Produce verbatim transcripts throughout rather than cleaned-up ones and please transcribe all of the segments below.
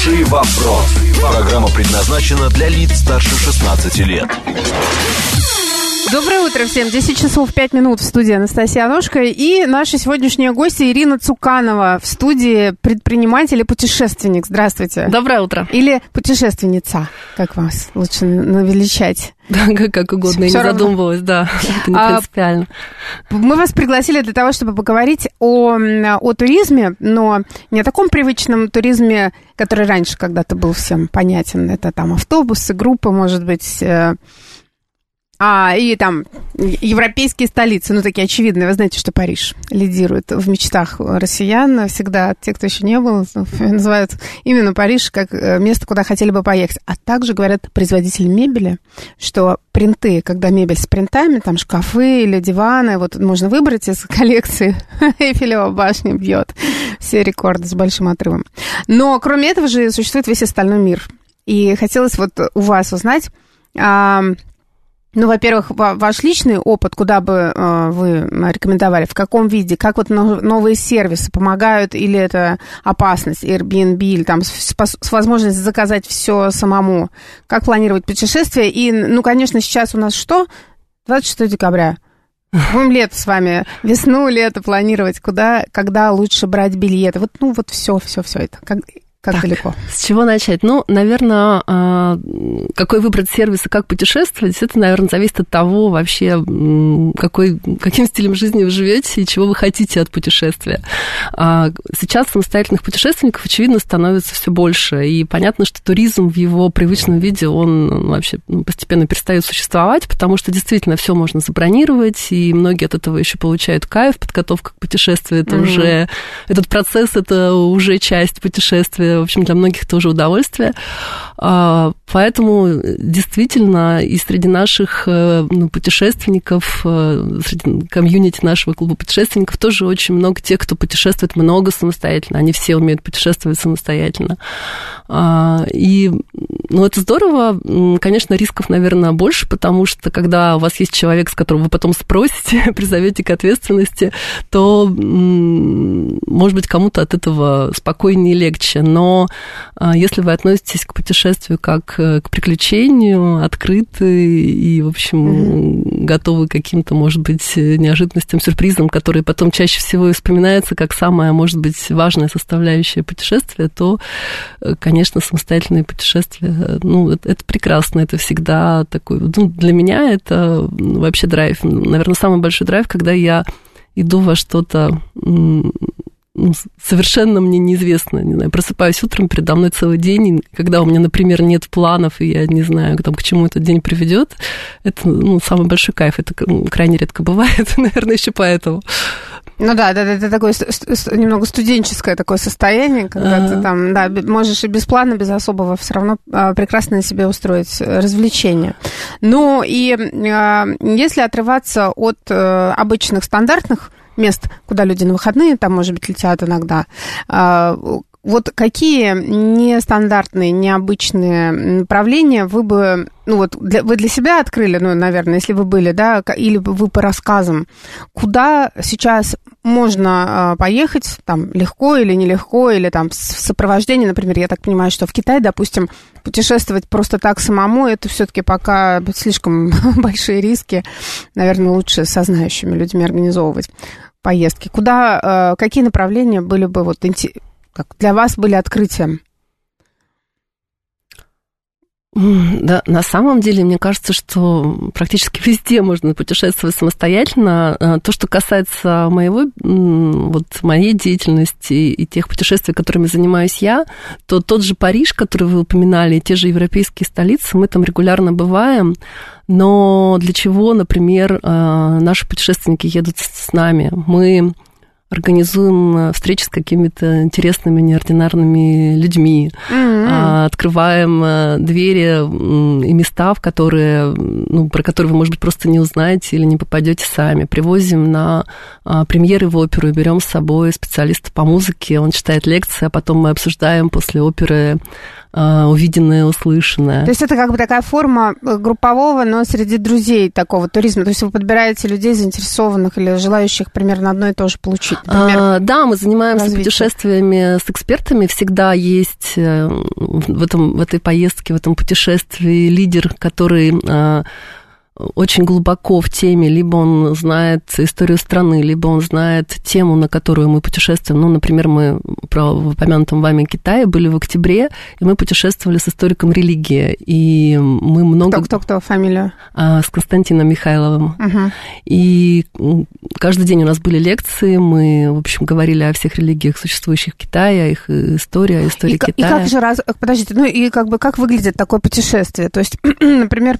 Уши вопроса. Программа предназначена для лиц старше шестнадцати лет. Доброе утро всем. десять часов пять минут в студии Анастасия Аношка. И наша сегодняшняя гостья Ирина Цуканова в студии предприниматель и путешественник. Здравствуйте. Доброе утро. Или путешественница, как вас лучше навеличать. Да, как угодно, я не задумывалась, да, это не принципиально. А, мы вас пригласили для того, чтобы поговорить о, о туризме, но не о таком привычном туризме, который раньше когда-то был всем понятен. Это там автобусы, группы, может быть... А, и там европейские столицы, ну, такие очевидные. Вы знаете, что Париж лидирует в мечтах россиян. Всегда те, кто еще не был, называют именно Париж как место, куда хотели бы поехать. А также говорят производители мебели, что принты, когда мебель с принтами, там шкафы или диваны, вот можно выбрать из коллекции. Эйфелева башня бьет все рекорды с большим отрывом. Но кроме этого же существует весь остальной мир. И хотелось вот у вас узнать... Ну, во-первых, ваш личный опыт, куда бы э, вы рекомендовали, в каком виде, как вот новые сервисы помогают, или это опасность, Airbnb, или там с, с возможностью заказать все самому, как планировать путешествие, и, ну, конечно, сейчас у нас что? двадцать шестого декабря. Будем лето с вами, весну, лето планировать, куда, когда лучше брать билеты, вот, ну, вот все, все, все это, как... Как так, далеко? С чего начать? Ну, наверное, какой выбрать сервис и как путешествовать, это, наверное, зависит от того вообще, какой, каким стилем жизни вы живете и чего вы хотите от путешествия. Сейчас самостоятельных путешественников, очевидно, становится все больше, и понятно, что туризм в его привычном виде, он вообще постепенно перестает существовать, потому что действительно все можно забронировать, и многие от этого еще получают кайф. Подготовка к путешествию, это mm-hmm. уже, этот процесс, это уже часть путешествия. В общем, для многих тоже удовольствие. Поэтому действительно и среди наших ну, путешественников, среди комьюнити нашего клуба путешественников тоже очень много тех, кто путешествует много самостоятельно. Они все умеют путешествовать самостоятельно. И ну, это здорово. Конечно, рисков, наверное, больше, потому что когда у вас есть человек, с которого вы потом спросите, призовете к ответственности, то, может быть, кому-то от этого спокойнее и легче. Но Но если вы относитесь к путешествию как к приключению, открыты и, в общем, mm-hmm. готовы к каким-то, может быть, неожиданностям, сюрпризам, которые потом чаще всего вспоминаются как самая, может быть, важная составляющая путешествия, то, конечно, самостоятельные путешествия, ну, это, это прекрасно, это всегда такой... Ну, для меня это вообще драйв. Наверное, самый большой драйв, когда я иду во что-то... совершенно мне неизвестно, не знаю, просыпаюсь утром, передо мной целый день, и когда у меня, например, нет планов, и я не знаю, там, к чему этот день приведет, это, ну, самый большой кайф, это крайне редко бывает, наверное, еще поэтому. Ну да, да, это такое немного студенческое такое состояние, когда А-а-а. ты там, да, можешь и без плана, без особого все равно прекрасно себе устроить развлечения. Ну и если отрываться от обычных стандартных мест, куда люди на выходные, там, может быть, летят иногда. Вот какие нестандартные, необычные направления вы бы, ну вот, для, вы для себя открыли, ну, наверное, если вы были, да, или вы по рассказам, куда сейчас можно поехать, там, легко или нелегко, или там в сопровождении, например, я так понимаю, что в Китай, допустим, путешествовать просто так самому, это все-таки пока слишком большие риски, наверное, лучше со знающими людьми организовывать поездки. Куда, какие направления были бы вот как для вас были открытием? Да, на самом деле, мне кажется, что практически везде можно путешествовать самостоятельно. То, что касается моего, вот, моей деятельности и тех путешествий, которыми занимаюсь я, то тот же Париж, который вы упоминали, и те же европейские столицы, мы там регулярно бываем. Но для чего, например, наши путешественники едут с нами? Мы организуем встречи с какими-то интересными, неординарными людьми, mm-hmm. открываем двери и места, в которые, ну, про которые вы, может быть, просто не узнаете или не попадете сами. Привозим на премьеры в оперу, берем с собой специалиста по музыке, он читает лекции, а потом мы обсуждаем после оперы увиденное, услышанное. То есть это как бы такая форма группового, но среди друзей такого туризма. То есть вы подбираете людей, заинтересованных или желающих примерно одно и то же получить. Например, а, да, мы занимаемся развитие. путешествиями с экспертами. Всегда есть в, этом, в этой поездке, в этом путешествии лидер, который очень глубоко в теме, либо он знает историю страны, либо он знает тему, на которую мы путешествуем. Ну, например, мы про в упомянутом вами Китае были в октябре, и мы путешествовали с историком религии, и мы много... Кто, кто, кто, фамилию? А, с Константином Михайловым. Угу. И каждый день у нас были лекции, мы, в общем, говорили о всех религиях, существующих в Китае, о их истории, о истории и, Китая. И как же раз... Подождите, ну и как бы как выглядит такое путешествие? То есть, например,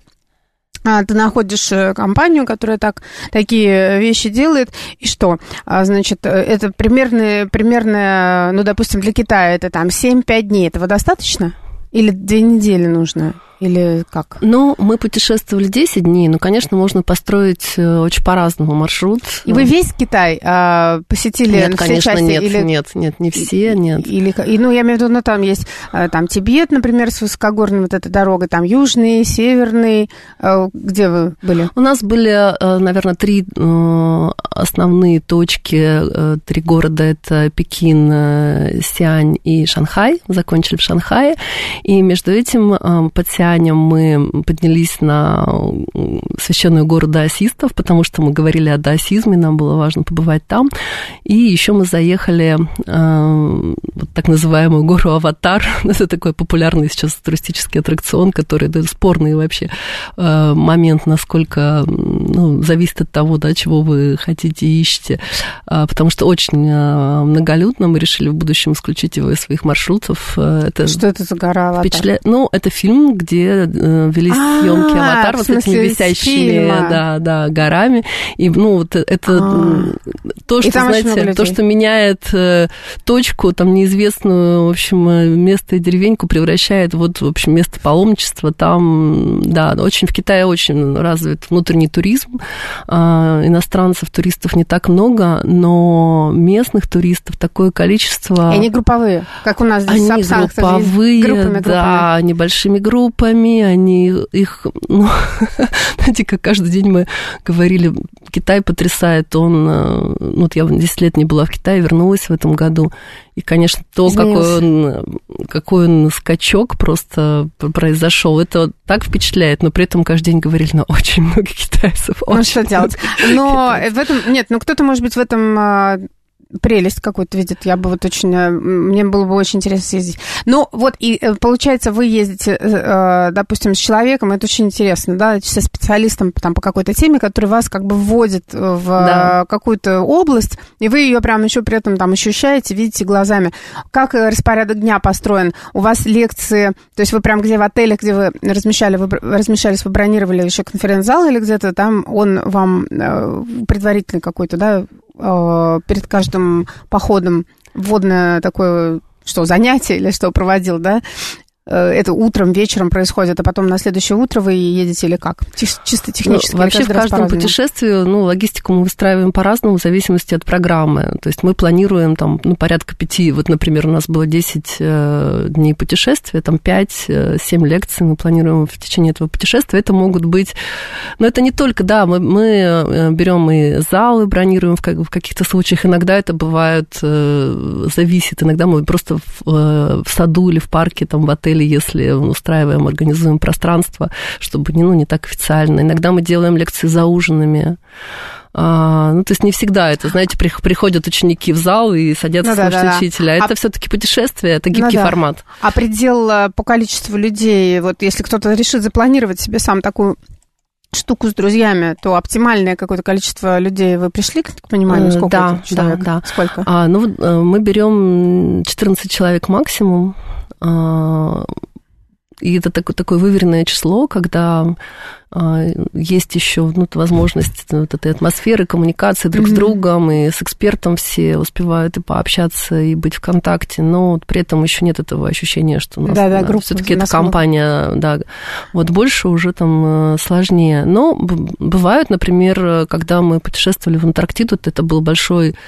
ты находишь компанию, которая так, такие вещи делает, и что? Значит, это примерно, примерно, ну, допустим, для Китая это там семь-пять дней. Этого достаточно? Или две недели нужно? Или как? Ну, мы путешествовали десять дней, но, конечно, можно построить очень по-разному маршрут. И вы весь Китай а, посетили? Нет, на все конечно, части? нет, или... нет, нет, не все, нет. Или, и, ну, я имею в виду, ну, там есть там Тибет, например, с высокогорной вот этой дорогой, там южный, северный. Где вы были? У нас были, наверное, три основные точки, три города. Это Пекин, Сиань и Шанхай. Закончили в Шанхае. И между этим под Сианем мы поднялись на священную гору даосистов, потому что мы говорили о даосизме, нам было важно побывать там. И еще мы заехали э, вот так называемую гору Аватар. Это такой популярный сейчас туристический аттракцион, который да, спорный вообще э, момент, насколько ну, зависит от того, да, чего вы хотите и ищете. Э, потому что очень э, многолюдно. Мы решили в будущем исключить его из своих маршрутов. Это что это за гора Аватар? Впечатля... Ну, это фильм, где велись А, съемки «Аватар» вот этими висящими да, да, горами. И, ну, вот это А-а-а. то, что, знаете, то, что меняет точку, там, неизвестную, в общем, место и деревеньку превращает вот, в общем, место паломничества. Там, да, очень в Китае очень развит внутренний туризм. Иностранцев, туристов не так много, но местных туристов такое количество. И они групповые, как у нас здесь они в Сапсанах. Групповые, группами, да, группами. Небольшими группами, они их, ну, знаете, как каждый день мы говорили, Китай потрясает, он, ну, вот я десять лет не была в Китае, вернулась в этом году, и, конечно, то, какой он, какой он скачок просто произошел, это так впечатляет, но при этом каждый день говорили, ну, очень много китайцев. Ну, что делать? Но в этом, нет, ну, кто-то, может быть, в этом... прелесть какую-то видит. Я бы вот очень... Мне было бы очень интересно съездить. Ну, вот, и получается, вы ездите, допустим, с человеком, это очень интересно, да, со специалистом там, по какой-то теме, который вас как бы вводит в да. какую-то область, и вы ее прям еще при этом там ощущаете, видите глазами. Как распорядок дня построен? У вас лекции, то есть вы прям где в отеле, где вы, размещали, вы размещались, вы бронировали еще конференц-зал или где-то там, он вам предварительный какой-то, да, перед каждым походом вводное такое, что, занятие или что проводил, да? Это утром, вечером происходит, а потом на следующее утро вы едете или как? Чисто технически. Ну, вообще в каждом путешествии, ну, логистику мы выстраиваем по-разному в зависимости от программы. То есть мы планируем там, ну, порядка пяти, вот, например, у нас было десять дней путешествия, там пять-семь лекций мы планируем в течение этого путешествия. Это могут быть, но это не только, да, мы, мы берем и залы, бронируем в, как, в каких-то случаях, иногда это бывает, зависит, иногда мы просто в, в саду или в парке, там, в отеле, если устраиваем, организуем пространство, чтобы не, ну, не так официально. Иногда мы делаем лекции за ужинами. А, ну, то есть не всегда это, знаете, приходят ученики в зал и садятся ну, слушать да, да, учителя. А это а... все-таки путешествие, это гибкий ну, да. формат. А предел по количеству людей, вот если кто-то решит запланировать себе сам такую штуку с друзьями, то оптимальное какое-то количество людей вы пришли к пониманию, сколько да, человек? Да, да. Сколько? А, ну, мы берем четырнадцать человек максимум. И это такое, такое выверенное число, когда есть еще ну, возможность вот этой атмосферы, коммуникации друг mm-hmm. с другом, и с экспертом все успевают и пообщаться, и быть в контакте, но при этом еще нет этого ощущения, что у нас да, да, да, все-таки эта компания, да, вот больше уже там сложнее. Но бывают, например, когда мы путешествовали в Антарктиду, это был большой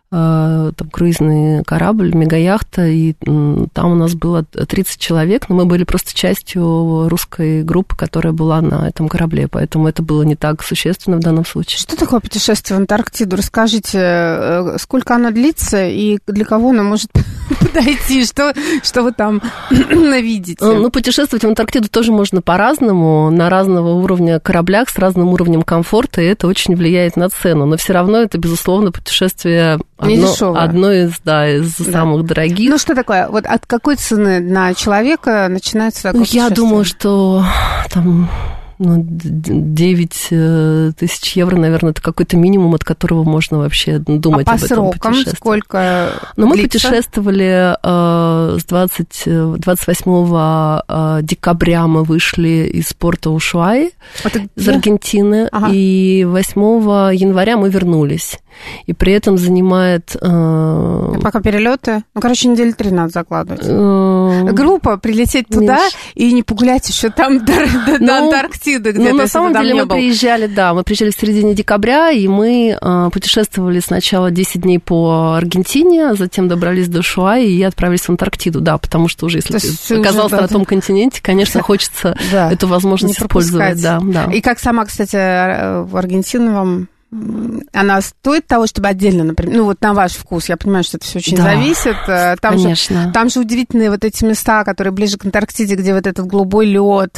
там круизный корабль, мегаяхта, и там у нас было тридцать человек, но мы были просто частью русской группы, которая была на этом корабле, поэтому это было не так существенно в данном случае. Что такое путешествие в Антарктиду? Расскажите, сколько оно длится и для кого оно может подойти? Что, что вы там видите? Ну, путешествовать в Антарктиду тоже можно по-разному, на разного уровня кораблях, с разным уровнем комфорта, и это очень влияет на цену, но все равно это, безусловно, путешествие Одно, одно из, да, из да. самых дорогих. Ну, что такое? Вот от какой цены на человека начинается такое путешествие? Я думаю, что там ну, девять тысяч евро, наверное, это какой-то минимум, от которого можно вообще думать а об этом путешествии. А по срокам сколько Но мы длится? Путешествовали э, с двадцать восьмого декабря мы вышли из порта Ушуаи, это из Аргентины, ага. и восьмого января мы вернулись. И при этом занимает... Э... Пока перелеты? Ну, короче, недели три надо закладывать. Э... Группа прилететь туда Меньше. И не погулять еще там до, до, ну, до Антарктиды, где-то. Ну, на самом деле мы был. приезжали, да, мы приезжали в середине декабря, и мы э, путешествовали сначала десять дней по Аргентине, затем добрались до Ушуаи и отправились в Антарктиду, да, потому что уже, если ты оказался уже, да, на том континенте, конечно, хочется да. эту возможность использовать. Да, да. И как сама, кстати, в Аргентину вам... Она стоит того, чтобы отдельно, например, ну вот на ваш вкус, я понимаю, что это все очень да, зависит. Там конечно. же, там же удивительные вот эти места, которые ближе к Антарктиде, где вот этот голубой лед.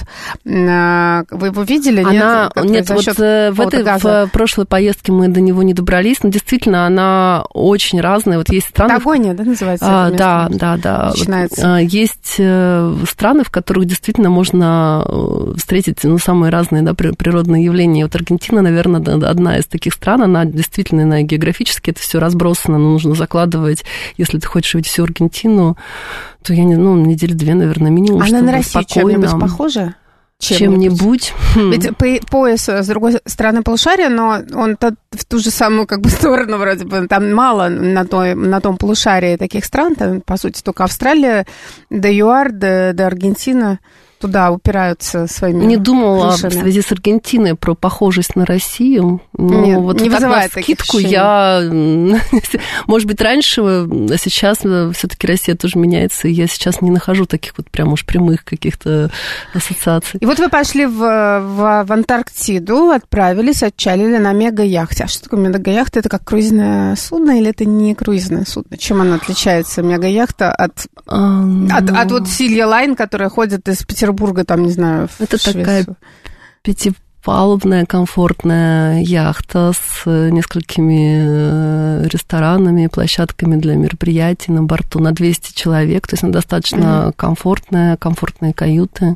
Вы его видели? Она, нет, нет вот в, этой, в прошлой поездке мы до него не добрались, но действительно она очень разная. Вот есть страны... Патагония, да, называется? А, да, да, да. Начинается. Вот, есть страны, в которых действительно можно встретить ну, самые разные да, природные явления. Вот Аргентина, наверное, одна из таких таких стран, она действительно на географически это все разбросано, но нужно закладывать, если ты хочешь увидеть всю Аргентину, то я не, ну, недели две, наверное, минимум, она чтобы на Россию спокойно... чем-нибудь похожа? Чем-нибудь. Ведь пояс с другой стороны полушария, но он в ту же самую как бы сторону вроде бы. Там мало на, той, на том полушарии таких стран, там, по сути, только Австралия, до ЮАР, до, до Аргентина. Туда упираются своими Не думала крышами. В связи с Аргентиной про похожесть на Россию. Но Нет, вот не так вызывает на скидку таких я... Может быть, раньше, а сейчас все-таки Россия тоже меняется, и я сейчас не нахожу таких вот прям уж прямых каких-то ассоциаций. И вот вы пошли в, в, в Антарктиду, отправились, отчалили на мега-яхте. А что такое мега-яхта? Это как круизное судно или это не круизное судно? Чем оно отличается, мега-яхта, от, а, от, ну... от вот Silja Line, которая ходит из Петербурга? Петербурга, там, не знаю, в Это Швецию. Такая пятипалубная комфортная яхта с несколькими ресторанами, площадками для мероприятий на борту на двести человек. То есть она достаточно mm-hmm. комфортная, комфортные каюты.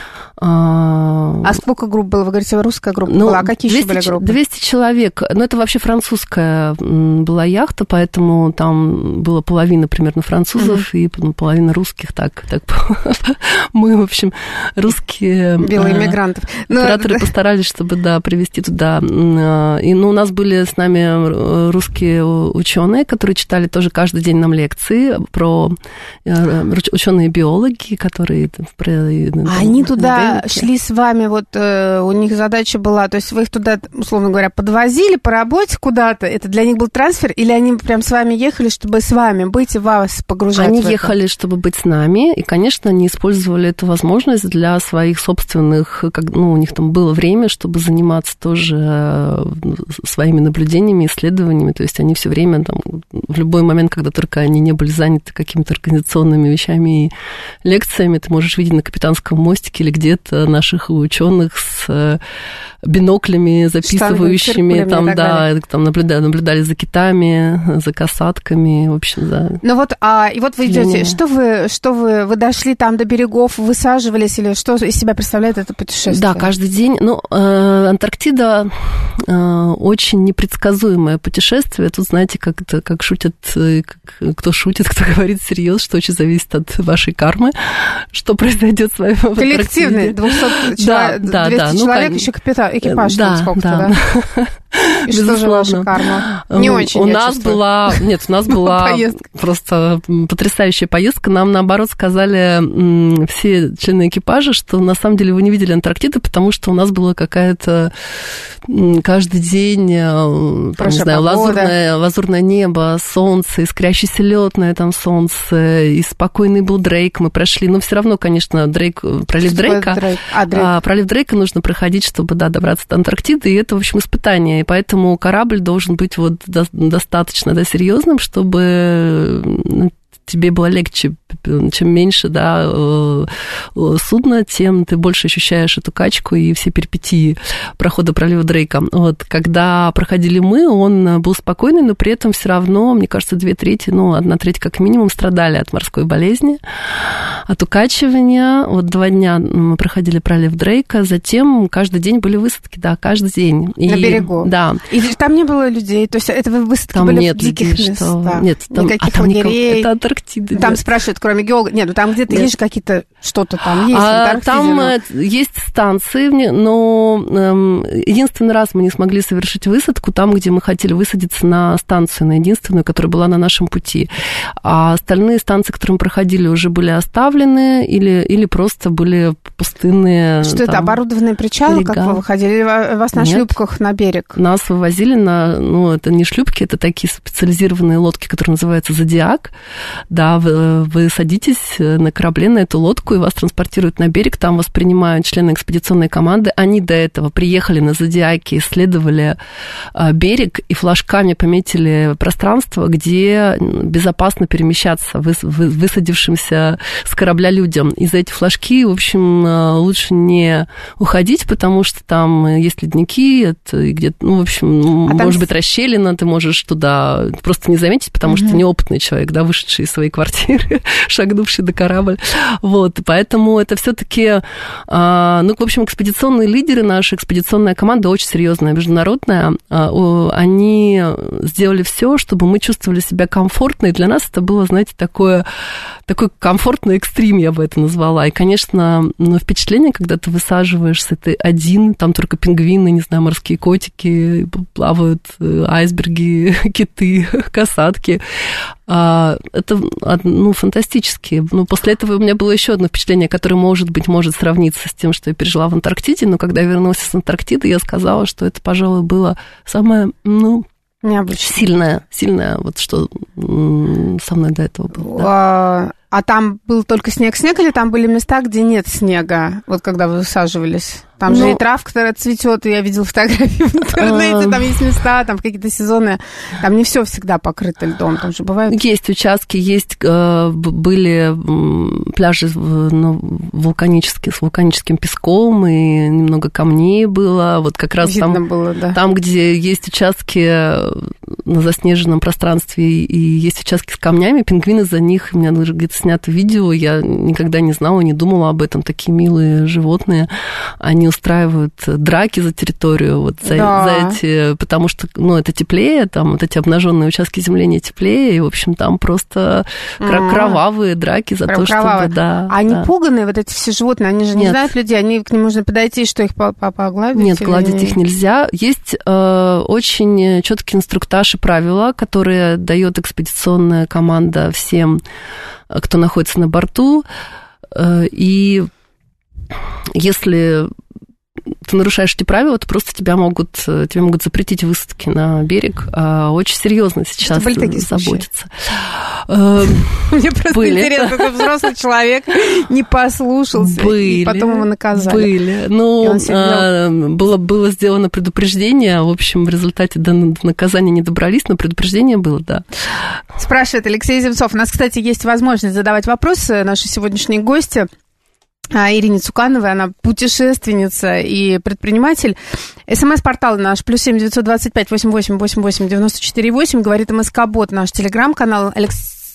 А сколько групп было? Вы говорите, русская группа ну, была. А какие двести, еще были группы? двести человек. Ну, это вообще французская была яхта, поэтому там было половина примерно французов mm-hmm. и половина русских. Так, так мы, в общем, русские... Белые мигранты. Операторы постарались, чтобы, да, привезти туда. И, ну, у нас были с нами русские ученые, которые читали тоже каждый день нам лекции про ученые-биологи, которые... А они туда шли с вами, вот э, у них задача была, то есть вы их туда, условно говоря, подвозили по работе куда-то, это для них был трансфер, или они прям с вами ехали, чтобы с вами быть и вас погружать Они в это? ехали, чтобы быть с нами, и, конечно, они использовали эту возможность для своих собственных, как, ну, у них там было время, чтобы заниматься тоже своими наблюдениями, исследованиями, то есть они все время, там, в любой момент, когда только они не были заняты какими-то организационными вещами и лекциями, ты можешь видеть на капитанском мостике или где-то наших ученых с биноклями, записывающими, там, да, там наблюдали, наблюдали за китами, за касатками, в общем, да. Ну вот, а, и вот вы идете, что вы, что вы, вы дошли там до берегов, высаживались, или что из себя представляет это путешествие? Да, каждый день, ну, э, Антарктида э, очень непредсказуемое путешествие, тут, знаете, как это, как шутят, как, кто шутит, кто говорит всерьез, что очень зависит от вашей кармы, что произойдет с вами в Антарктиде. Коллективный, двести да, человек, да, двести да, человек, ну, еще капитан, экипаж да, сколько-то, да. да? И что же ваша карма? Не очень, У нас была... Нет, у нас была просто потрясающая поездка. Нам, наоборот, сказали все члены экипажа, что на самом деле вы не видели Антарктиды, потому что у нас была какая-то каждый день, там, не знаю, лазурное, лазурное небо, солнце, искрящийся лед на этом солнце, и спокойный был Дрейк. Мы прошли, но все равно, конечно, Дрейк, пролив Дрейка, Дрейк? А, Дрейк. А, пролив Дрейка нужно проходить, чтобы, да, добраться до Антарктиды, и это, в общем, испытание. И поэтому корабль должен быть вот до, достаточно, да, серьезным, чтобы тебе было легче. Чем меньше, да, судно, тем ты больше ощущаешь эту качку и все перипетии прохода пролива Дрейка. Вот, когда проходили мы, он был спокойный, но при этом все равно, мне кажется, две трети, ну, одна треть как минимум страдали от морской болезни, от укачивания. Вот два дня мы проходили пролив Дрейка, затем каждый день были высадки, да, каждый день. И, на берегу? Да. И там не было людей? То есть это высадки там были нет в диких людей, местах? Что... Нет, там, никаких а там лагерей? Никого... Это Антарктида. Там нет. спрашивают, кроме геолога... Нет, ну там где-то нет. Есть же какие-то... Что-то там есть а, в Там но... есть станции, но эм, единственный раз мы не смогли совершить высадку там, где мы хотели высадиться на станцию, на единственную, которая была на нашем пути. А остальные станции, которые мы проходили, уже были оставлены или, или просто были пустынные. Что там, это, оборудованные причалы, берега. как вы выходили? Или вас на Нет. шлюпках на берег? Нас вывозили на... Ну, это не шлюпки, это такие специализированные лодки, которые называются «Зодиак». Да, вы, вы садитесь на корабле, на эту лодку, и вас транспортируют на берег, там вас принимают члены экспедиционной команды. Они до этого приехали на «Зодиаке», исследовали берег и флажками пометили пространство, где безопасно перемещаться высадившимся с корабля людям. И за эти флажки, в общем, лучше не уходить, потому что там есть ледники, это где-то, ну, в общем, а может там... быть, расщелина, ты можешь туда просто не заметить, потому mm-hmm. что неопытный человек, да, вышедший из своей квартиры, шагнувший до корабля. Вот, поэтому это все-таки, ну, в общем, экспедиционные лидеры, наша экспедиционная команда очень серьезная, международная, они сделали все, чтобы мы чувствовали себя комфортно, и для нас это было, знаете, такое, такой комфортный экстрим, я бы это назвала. И, конечно, ну, впечатление, когда ты высаживаешься, ты один, там только пингвины, не знаю, морские котики, плавают айсберги, киты, касатки. Это, ну, фантастически. Ну, после этого у меня было еще одно впечатление, которое, может быть, может сравниться с тем, что я пережила в Антарктиде, но когда я вернулась с Антарктиды, я сказала, что это, пожалуй, было самое, ну, необычно. Сильное, сильное, вот что со мной до этого было. Да. А, а там был только снег-снег, или там были места, где нет снега, вот когда вы высаживались? Там ну, же и травка цветет, и я видела фотографии в интернете, там есть места, там какие-то сезоны, там не все всегда покрыто льдом, там же бывают... Есть участки, есть, были пляжи ну, вулканические, с вулканическим песком, и немного камней было, вот как раз Видно там, было, да. там, где есть участки на заснеженном пространстве, и есть участки с камнями, пингвины за них, у меня даже где-то снято видео, я никогда не знала, не думала об этом, такие милые животные, они устраивают драки за территорию, вот за, да. за эти, потому что, ну, это теплее, там вот эти обнаженные участки земли не теплее, и, в общем, там просто mm-hmm. кровавые драки за Прям то, кровавые. чтобы, да. А они да. пуганые, вот эти все животные, они же не Нет. знают людей, они к ним можно подойти, что их погладить? Нет, гладить или... их нельзя. Есть э, очень четкий инструктаж и правила, которые дает экспедиционная команда всем, кто находится на борту, э, и если ты нарушаешь эти правила, то просто тебя могут, тебя могут запретить высадки на берег. Очень серьезно сейчас заботятся. Мне просто интересно, как взрослый человек не послушался, и потом его наказали. Были. Ну, было, было сделано предупреждение. В общем, в результате до наказания не добрались, но предупреждение было, да. Спрашивает Алексей Земцов. У нас, кстати, есть возможность задавать вопросы нашей сегодняшней гости. Ирине Цукановой, она путешественница и предприниматель. СМС-портал наш, плюс семь девятьсот двадцать пять восемьдесят восемь восемьдесят восемь девяносто четыре восемь, говорит МСК-бот, наш телеграм-канал. Алексей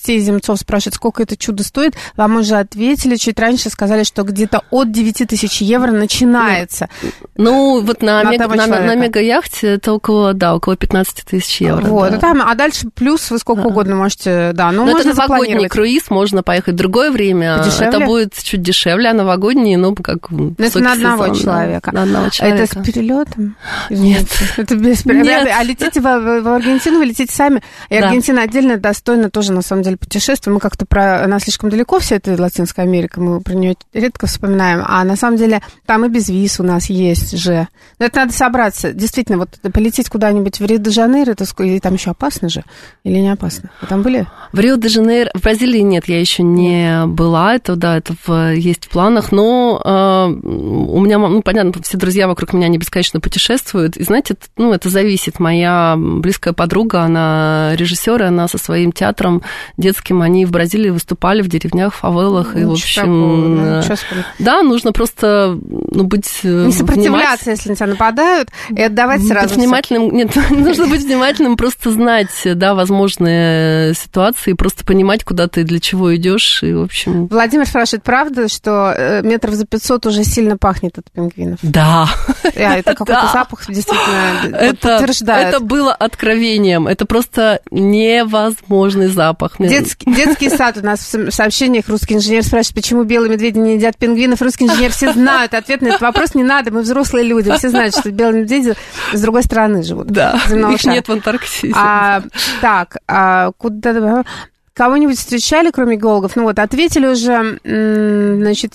Алексей Земцов спрашивает, сколько это чудо стоит. Вам уже ответили чуть раньше, сказали, что где-то от девяти тысяч евро начинается. Ну, вот на, на, мега, на, на мега-яхте это около, да, около пятнадцать тысяч евро. Вот, да. а, там, а дальше плюс вы сколько да. угодно можете, да. Но, но можно это новогодний круиз, можно поехать в другое время. Подешевле? Это будет чуть дешевле, а новогодний, ну, как но это на одного сезон, человека. На одного человека. Это с перелетом? Нет. Это без перелета. А летите в, в Аргентину, вы летите сами. И да. Аргентина отдельно достойна тоже, на самом деле, путешествия. Мы как-то про... Она слишком далеко, вся эта Латинская Америка, мы про нее редко вспоминаем. А на самом деле там и без виз у нас есть же. Но это надо собраться. Действительно, вот полететь куда-нибудь в Рио-де-Жанейро, это и там еще опасно же? Или не опасно? Вы там были? В Рио-де-Жанейро... В Бразилии нет, я еще не была. Это, да, это в... есть в планах. Но э, у меня, ну, понятно, все друзья вокруг меня, они бесконечно путешествуют. И, знаете, это, ну, это зависит. Моя близкая подруга, она режиссер, и она со своим театром детским, они в Бразилии выступали в деревнях, фавелах. Ну, и, в общем... Такого, да, нужно просто ну, быть... Не сопротивляться, если на тебя нападают, и отдавать сразу. Быть внимательным. Нет, нужно быть внимательным, просто знать, да, возможные ситуации, просто понимать, куда ты, для чего идешь, и, в общем... Владимир спрашивает, правда, что метров за пятьсот уже сильно пахнет от пингвинов? Да. А, это какой-то да. запах действительно это, подтверждает. Это было откровением, это просто невозможный запах. Детский, детский сад у нас в сообщениях. Русский инженер спрашивает, почему белые медведи не едят пингвинов. Русский инженер все знают. Ответ на этот вопрос не надо, мы взрослые люди. Все знают, что белые медведи с другой стороны живут. Да, их шара. Нет в Антарктиде. А, так, а куда... Кого-нибудь встречали, кроме геологов? Ну вот, ответили уже, значит,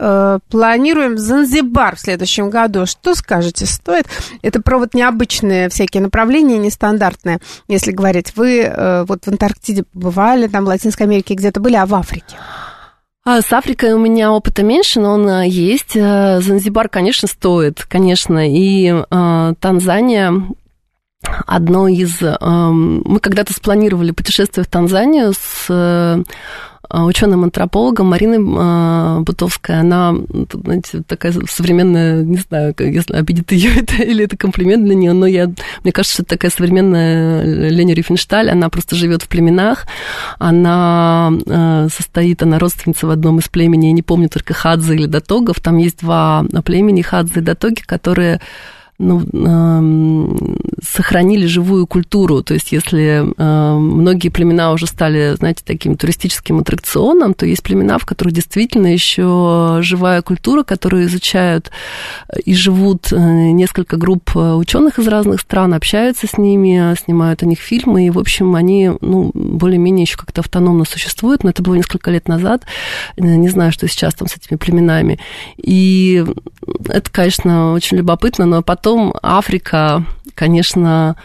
планируем Занзибар в следующем году. Что скажете, стоит? Это про вот необычные всякие направления, нестандартные, если говорить. Вы вот в Антарктиде побывали, там в Латинской Америке где-то были, а в Африке? С Африкой у меня опыта меньше, но он есть. Занзибар, конечно, стоит, конечно. И э, Танзания... Одно из... Мы когда-то спланировали путешествие в Танзанию с ученым-антропологом Мариной Бутовской. Она, знаете, такая современная, не знаю, если обидит ее это или это комплимент для нее, но я, мне кажется, что это такая современная Леня Рифеншталь. Она просто живет в племенах. Она состоит, она родственница в одном из племени, я не помню, только Хадзе или Датогов. Там есть два племени, Хадзе и Датоги, которые... ну, э, сохранили живую культуру. То есть, если э, многие племена уже стали, знаете, таким туристическим аттракционом, то есть племена, в которых действительно еще живая культура, которые изучают и живут несколько групп ученых из разных стран, общаются с ними, снимают о них фильмы, и, в общем, они, ну, более-менее еще как-то автономно существуют, но это было несколько лет назад. Не знаю, что сейчас там с этими племенами. И это, конечно, очень любопытно, но потом Потом Африка, конечно,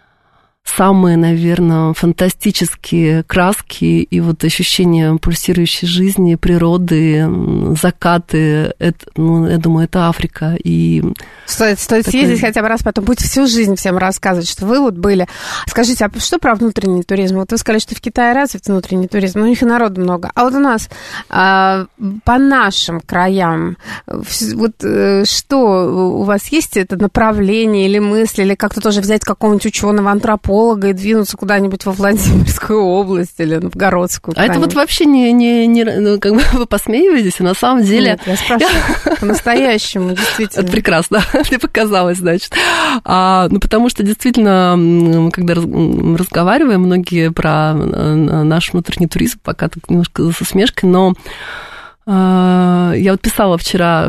самые, наверное, фантастические краски и вот ощущение пульсирующей жизни, природы, закаты, это, ну, я думаю, это Африка. И стоит, стоит такой... съездить хотя бы раз, потом будете всю жизнь всем рассказывать, что вы вот были. Скажите, а что про внутренний туризм? Вот вы сказали, что в Китае развит внутренний туризм, но у них и народу много. А вот у нас а, по нашим краям, вот что у вас есть это направление или мысли, или как-то тоже взять какого-нибудь ученого антрополога и двинуться куда-нибудь во Владимирскую область или в Новгородскую. А это вот вообще не, не, не ну, как бы вы посмеиваетесь, а на самом деле... Нет, я спрашиваю по-настоящему, действительно. Это прекрасно, мне показалось, значит. А, ну, потому что действительно, мы когда разговариваем, многие про наш внутренний туризм, пока так немножко с усмешкой, но а, я вот писала вчера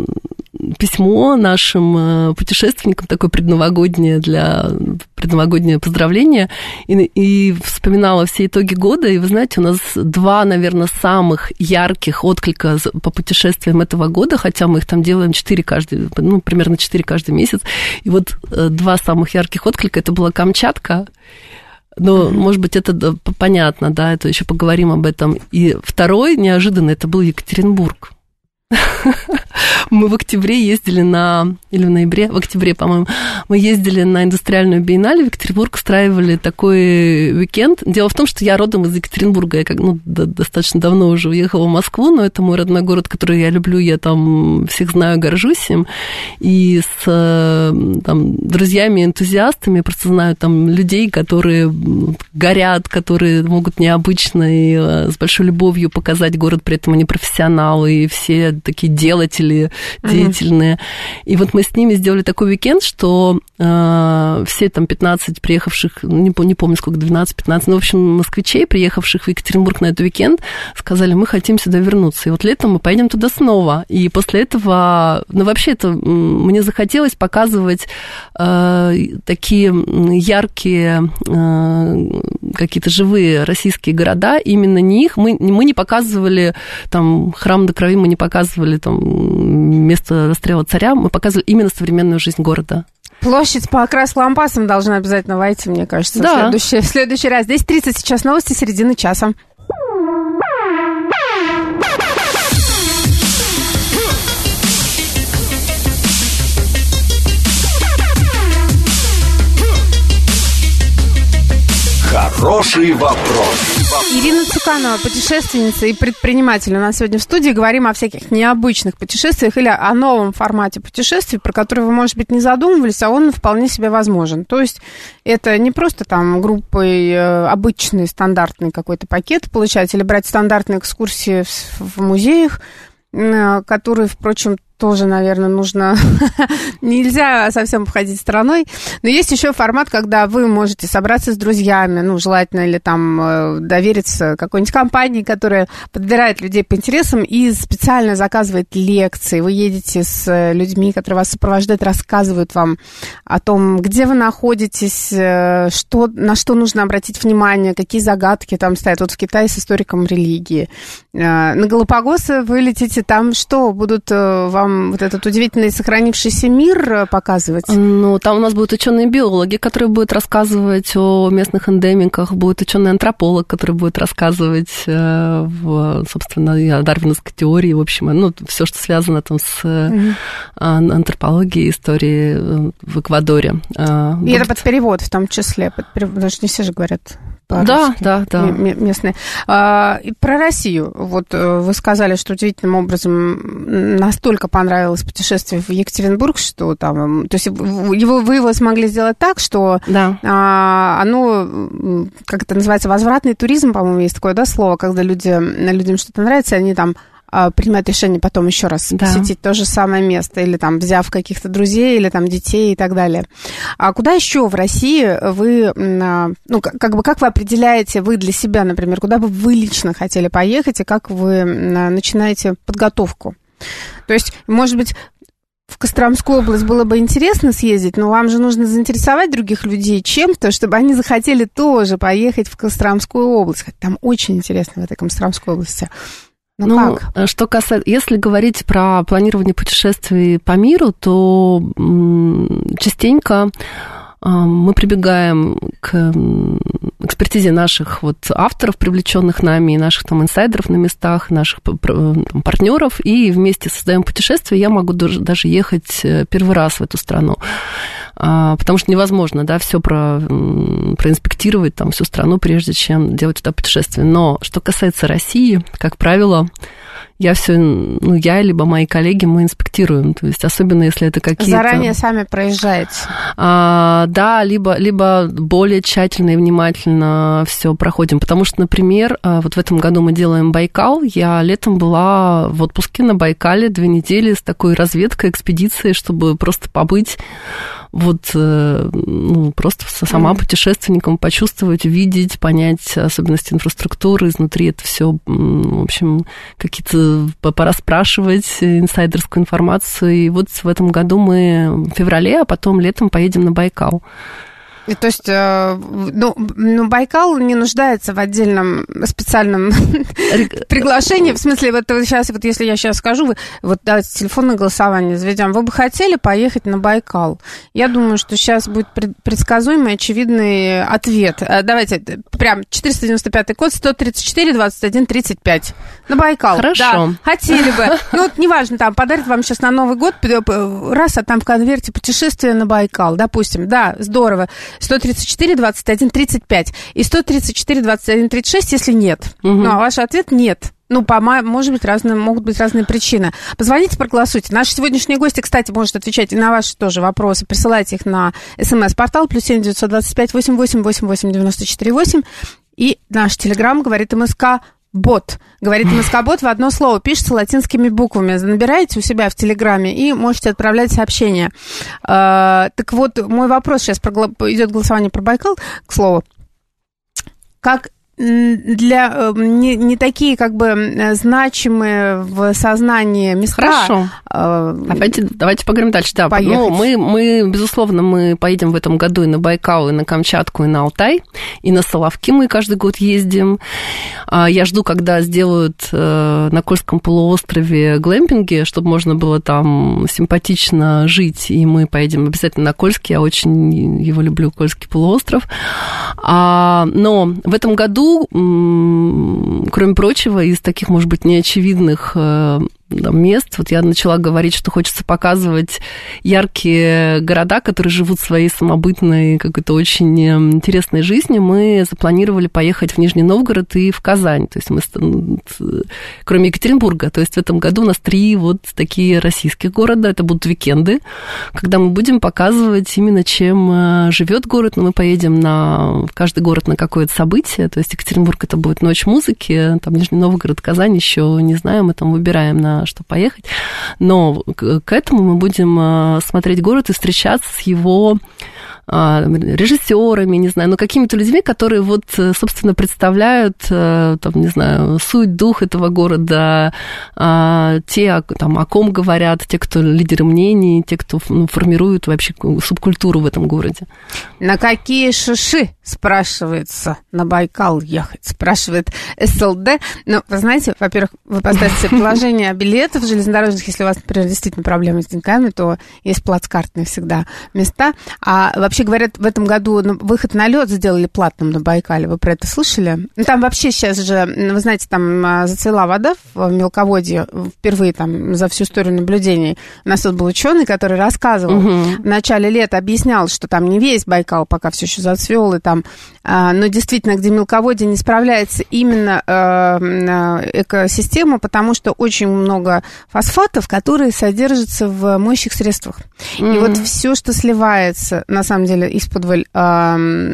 письмо нашим путешественникам, такое предновогоднее для предновогоднее поздравление, и, и вспоминала все итоги года, и вы знаете, у нас два, наверное, самых ярких отклика по путешествиям этого года, хотя мы их там делаем четыре каждый, ну, примерно четыре каждый месяц, и вот два самых ярких отклика, это была Камчатка, но, mm-hmm. может быть, это понятно, да, это еще поговорим об этом, и второй, неожиданно, это был Екатеринбург. Мы в октябре ездили на... Или в ноябре? В октябре, по-моему. Мы ездили на индустриальную биеннале в Екатеринбург, устраивали такой уикенд. Дело в том, что я родом из Екатеринбурга. Я как, ну, достаточно давно уже уехала в Москву, но это мой родной город, который я люблю. Я там всех знаю, горжусь им. И с там, друзьями, энтузиастами просто знаю там людей, которые горят, которые могут необычно и с большой любовью показать город, при этом они профессионалы, и все такие делатели, деятельные. Uh-huh. И вот мы с ними сделали такой уикенд, что э, все там пятнадцать приехавших, не, не помню сколько, двенадцать-пятнадцать, ну, в общем, москвичей, приехавших в Екатеринбург на этот уикенд, сказали, мы хотим сюда вернуться. И вот летом мы поедем туда снова. И после этого, ну, вообще это мне захотелось показывать э, такие яркие, э, какие-то живые российские города, именно не их. Мы, мы не показывали там храм до крови, мы не показывали там место расстрела царя, мы показывали именно современную жизнь города. Площадь по окрасу лампасам должна обязательно войти, мне кажется, да. в, следующий, в следующий раз. десять тридцать сейчас новости середины часа. Хороший вопрос. Ирина Цуканова, путешественница и предприниматель. У нас сегодня в студии. Говорим о всяких необычных путешествиях или о новом формате путешествий, про который вы, может быть, не задумывались, а он вполне себе возможен. То есть это не просто там группой обычный стандартный какой-то пакет получать или брать стандартные экскурсии в, в музеях, которые, впрочем, тоже, наверное, нужно... Нельзя совсем обходить стороной. Но есть еще формат, когда вы можете собраться с друзьями, ну, желательно, или там довериться какой-нибудь компании, которая подбирает людей по интересам и специально заказывает лекции. Вы едете с людьми, которые вас сопровождают, рассказывают вам о том, где вы находитесь, что, на что нужно обратить внимание, какие загадки там стоят. Вот в Китае с историком религии. На Галапагосы вы летите, там что? Будут вам вот этот удивительный сохранившийся мир показывать? Ну, там у нас будут ученые-биологи, которые будут рассказывать о местных эндемиках, будет ученый-антрополог, который будет рассказывать, в, собственно, о дарвиновской теории, в общем, ну, все, что связано там с mm-hmm. антропологией, историей в Эквадоре. И будет... это под перевод в том числе, под перевод, потому что не все же говорят... Да, да, да. Местные. А, и про Россию. Вот вы сказали, что удивительным образом настолько понравилось путешествие в Екатеринбург, что там... То есть его, вы его смогли сделать так, что да. а, оно, как это называется, возвратный туризм, по-моему, есть такое, да, слово, когда люди, людям что-то нравится, они там принимают решение потом еще раз да. посетить то же самое место, или там взяв каких-то друзей, или там детей и так далее. А куда еще в России вы, ну, как бы, как вы определяете, вы для себя, например, куда бы вы лично хотели поехать, и как вы начинаете подготовку? То есть, может быть, в Костромскую область было бы интересно съездить, но вам же нужно заинтересовать других людей чем-то, чтобы они захотели тоже поехать в Костромскую область. Там очень интересно в этой Костромской области. Ну, ну как? Что касается, если говорить про планирование путешествий по миру, то частенько мы прибегаем к экспертизе наших вот авторов, привлеченных нами, и наших там инсайдеров на местах, наших там, партнеров, и вместе создаем путешествие. Я могу даже, даже ехать первый раз в эту страну, потому что невозможно, да, все про, проинспектировать там всю страну, прежде чем делать туда путешествие. Но что касается России, как правило, я все, ну, я, либо мои коллеги, мы инспектируем, то есть особенно если это какие-то... Заранее сами проезжаете? А, да, либо, либо более тщательно и внимательно все проходим, потому что, например, вот в этом году мы делаем Байкал, я летом была в отпуске на Байкале две недели с такой разведкой, экспедицией, чтобы просто побыть вот, ну, просто сама путешественником, почувствовать, увидеть, понять особенности инфраструктуры, изнутри это все, в общем, какие-то пора спрашивать инсайдерскую информацию. И вот в этом году мы в феврале, а потом летом поедем на Байкал. То есть, ну, ну, Байкал не нуждается в отдельном специальном приглашении. В смысле, вот сейчас, вот если я сейчас скажу, вы, вот давайте телефонное голосование заведем, вы бы хотели поехать на Байкал? Я думаю, что сейчас будет предсказуемый, очевидный ответ. Давайте, прям четыреста девяносто пятый код, сто тридцать четыре двадцать один тридцать пять. На Байкал. Хорошо. Да, хотели бы. Ну, вот неважно, там, подарят вам сейчас на Новый год, раз, а там в конверте путешествие на Байкал, допустим. Да, здорово. сто тридцать четыре двадцать один тридцать пять и сто тридцать четыре двадцать один тридцать шесть, если нет. Угу. Ну, а ваш ответ нет. Ну, по, может быть, разные, могут быть разные причины. Позвоните, проголосуйте. Наши сегодняшние гости, кстати, может отвечать и на ваши тоже вопросы. Присылайте их на смс-портал плюс семь девятьсот двадцать пять восемьдесят восемь восемьдесят восемь девяносто четыре восемь. И наш телеграм говорит МСК Бот. Говорит МСК-бот в одно слово. Пишется латинскими буквами. Набираете у себя в Телеграме и можете отправлять сообщения. Uh, так вот, мой вопрос сейчас про, идет голосование про Байкал, к слову. Как для не, не такие как бы значимые в сознании места. Хорошо. Э, давайте, давайте поговорим дальше. Да, ну, мы, мы, безусловно, мы поедем в этом году и на Байкал, и на Камчатку, и на Алтай, и на Соловки мы каждый год ездим. Я жду, когда сделают на Кольском полуострове глэмпинги, чтобы можно было там симпатично жить, и мы поедем обязательно на Кольский. Я очень его люблю, Кольский полуостров. Но в этом году, кроме прочего, из таких, может быть, неочевидных мест, вот я начала говорить, что хочется показывать яркие города, которые живут своей самобытной, какой-то очень интересной жизнью. Мы запланировали поехать в Нижний Новгород и в Казань. То есть мы, кроме Екатеринбурга, то есть в этом году у нас три вот такие российских города. Это будут уикенды, когда мы будем показывать именно, чем живет город. Но мы поедем на каждый город на какое-то событие. То есть Екатеринбург — это будет ночь музыки, там Нижний Новгород, Казань еще не знаю, мы там выбираем на что поехать, но к этому мы будем смотреть город и встречаться с его режиссерами, не знаю, ну, какими-то людьми, которые вот, собственно, представляют, там, не знаю, суть, дух этого города, те, там, о ком говорят, те, кто лидеры мнений, те, кто, ну, формирует вообще субкультуру в этом городе. На какие шиши, спрашивается, на Байкал ехать, спрашивает СЛД. Ну, вы знаете, во-первых, вы поставите себе положение билетов железнодорожных, если у вас, например, действительно проблемы с деньгами, то есть плацкартные всегда места, а вообще говорят, в этом году выход на лед сделали платным на Байкале. Вы про это слышали? Ну, там вообще сейчас же, вы знаете, там зацвела вода в мелководье впервые там за всю историю наблюдений. У нас тут был ученый, который рассказывал, угу. в начале лета объяснял, что там не весь Байкал пока все еще зацвел, и там, но действительно, где мелководье не справляется именно экосистема, потому что очень много фосфатов, которые содержатся в моющих средствах. Угу. И вот все, что сливается, на самом деле, из-под э,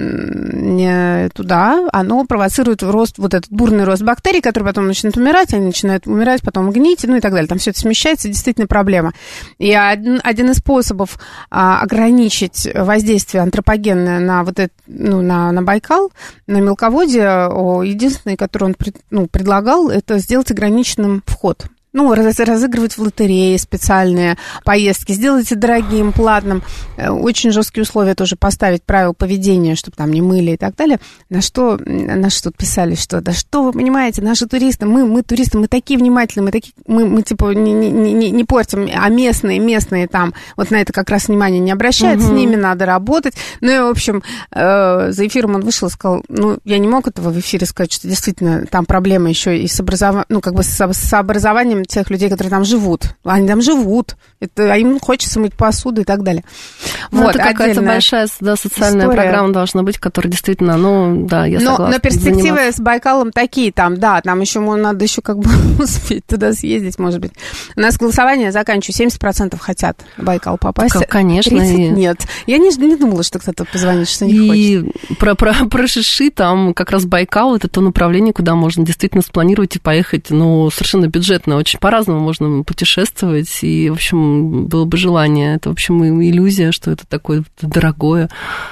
туда, оно провоцирует рост, вот этот бурный рост бактерий, которые потом начинают умирать, они начинают умирать, потом гнить, ну и так далее. Там все это смещается, действительно проблема. И один, один из способов а, ограничить воздействие антропогенное на вот это, ну, на, на Байкал, на мелководье, о, единственный, который он ну, предлагал, это сделать ограниченным вход. Ну, раз, разыгрывать в лотереи специальные поездки, сделайте дорогим, платным, очень жесткие условия тоже поставить, правила поведения, чтобы там не мыли и так далее. На что наши тут писали, что да что вы понимаете, наши туристы, мы, мы туристы, мы такие внимательные, мы такие, мы, мы типа не, не, не, не портим, а местные, местные там вот на это как раз внимание не обращают, угу. с ними надо работать. Ну и, в общем, э, за эфиром он вышел и сказал, ну, я не мог этого в эфире сказать, что действительно там проблема еще и с образованием, ну, как бы с, с образованием тех людей, которые там живут. Они там живут. Это, а им хочется мыть посуду и так далее. Ну, вот, это какая-то большая, да, социальная история. Программа должна быть, которая действительно, ну, да, я согласна. Но, но перспективы заниматься. С Байкалом такие там, да, там еще надо еще как бы успеть туда съездить, может быть. У нас голосование, заканчиваю, семьдесят процентов хотят на Байкал попасть. Как, конечно. тридцать и... нет. Я не, не думала, что кто-то позвонит, что не и хочет. И про, про, про шиши, там как раз Байкал, это то направление, куда можно действительно спланировать и поехать, ну, совершенно бюджетно, очень по-разному можно путешествовать, и, в общем, было бы желание. Это, в общем, иллюзия, что это такое дорогое.